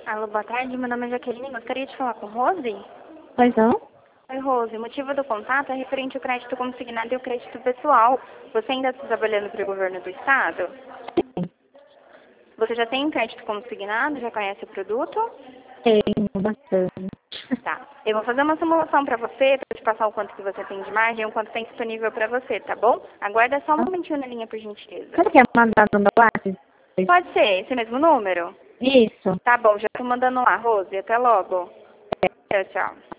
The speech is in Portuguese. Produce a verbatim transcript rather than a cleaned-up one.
Alô, boa tarde. Meu nome é Jaqueline. Gostaria de falar com Rose? Pois não? Oi, Rose. O motivo do contato é referente ao crédito consignado e o crédito pessoal. Você ainda está trabalhando para o governo do estado? Sim. Você já tem crédito consignado? Já conhece o produto? Tenho bastante. Tá. Eu vou fazer uma simulação para você, para te passar o quanto que você tem de margem e o quanto tem disponível para você, tá bom? Aguarda só um momentinho na linha, por gentileza. Você quer mandar no meu WhatsApp? Pode ser. Esse mesmo número? Isso. Tá bom, já estou mandando lá, Rose. Até logo. Tchau, tchau.